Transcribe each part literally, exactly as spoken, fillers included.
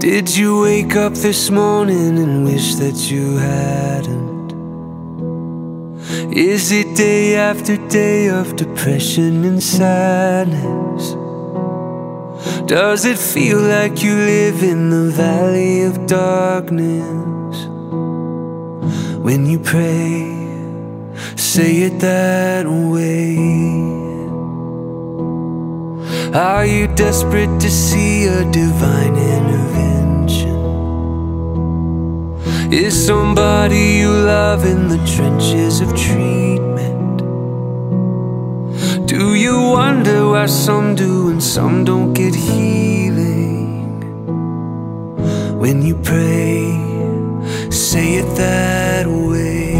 Did you wake up this morning and wish that you hadn't? Is it day after day of depression and sadness? Does it feel like you live in the valley of darkness? When you pray, say it that way. Are you desperate to see a divine intervention? Is somebody you love in the trenches of treatment? Do you wonder why some do and some don't get healing? When you pray, say it that way.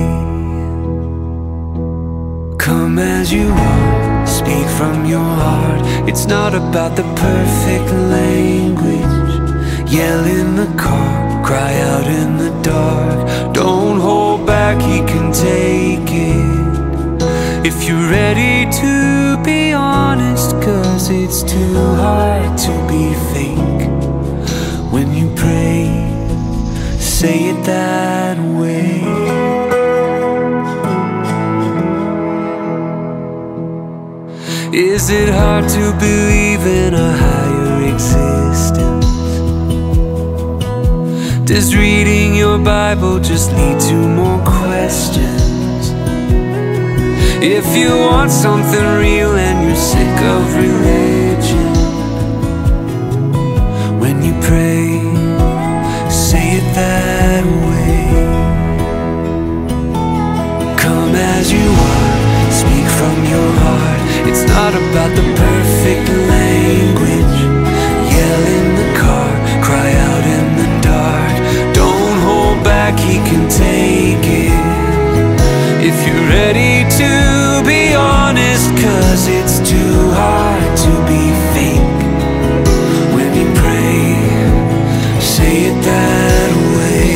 Come as you are, speak from your heart. It's not about the perfect language. Yell in the car, cry out in the dark. Don't hold back, he can take it. If you're ready to be honest, cause it's too hard to be fake. When you pray, say it that way. Is it hard to believe in a higher existence? Does reading your Bible just lead to more questions? If you want something real and you're sick of religion, when you pray, say it that way. Come as you are, speak from your heart. It's not about the perfect language. Yell in the car, cry out in the dark. Don't hold back, he can take it. If you're ready to be honest, cause it's too hard to be fake. When you pray, say it that way.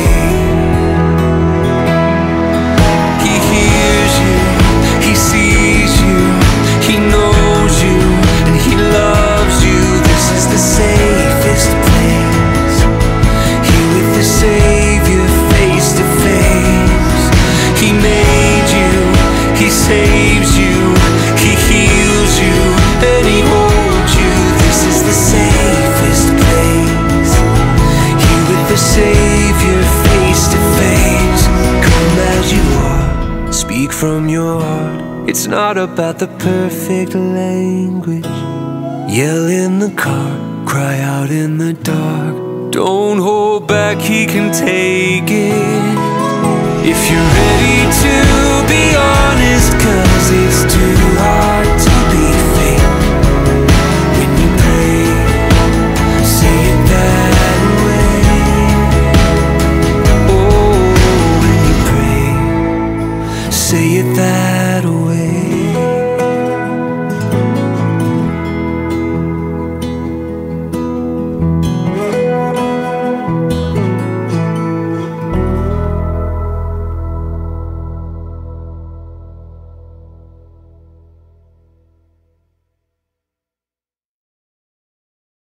He hears you, he sees you, he knows you, and he loves you. This is the safest place. Here with the Savior face to face. He made you, he saves you, he heals you, and he holds you. This is the safest place. Here with the Savior face to face. Come as you are, speak from your heart. It's not about the perfect language. Yell in the car, cry out in the dark. Don't hold back, he can take it. If you're ready to be honest, cause it's too hard